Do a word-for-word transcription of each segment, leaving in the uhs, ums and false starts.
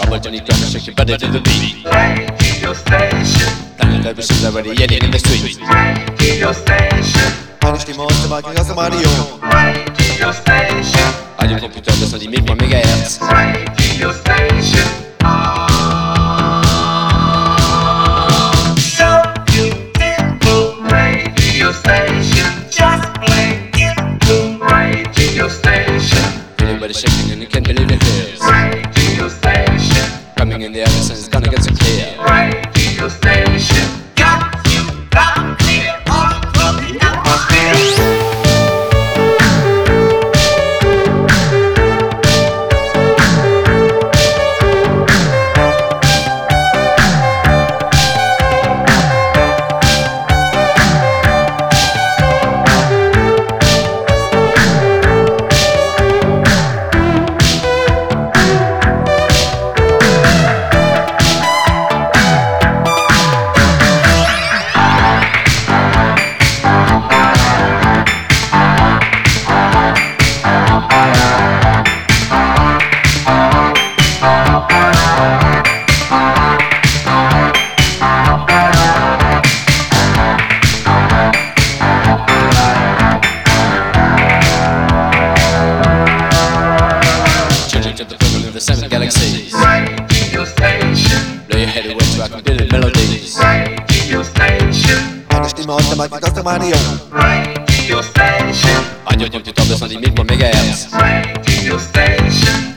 Robert Johnny drummer, shake your body to the beat. Radio station. Planet Levis already yelling in the streets. Radio station. Eine Stimme aus dem Marken aus dem Radio. Radio station. Radiocomputer de cent dix mille mégahertz. Radio station. So beautiful. Radio station. Just play into radio station. Everybody shaking and you can't believe it feels. Radio station. Coming in the air, it's gonna get so clear. Radio station. Got you loud clear all across the atmosphere. Radio station. Blow your head away to rock and billion melodies. Radio station. Eine Stimme aus dem Marken aus dem Radio. Radio station. Radiocomputer de cent dix mille mégahertz. Radio station.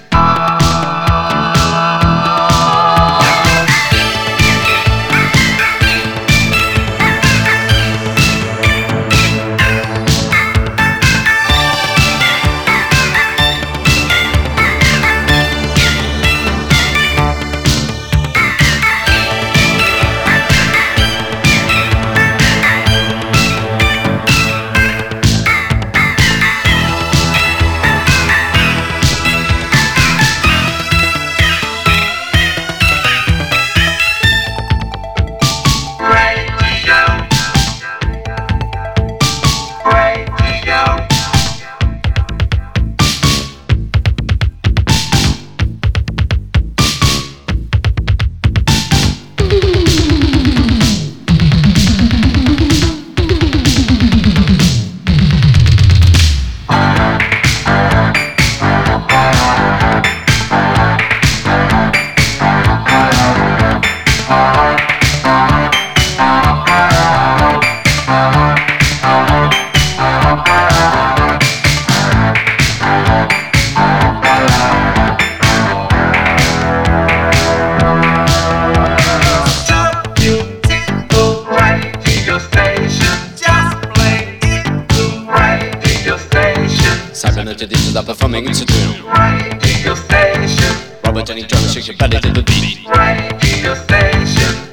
Cybernetic D Js are performing into tune. Radio station. Robert Johnny drummer, shake your body to the beat. Radio station.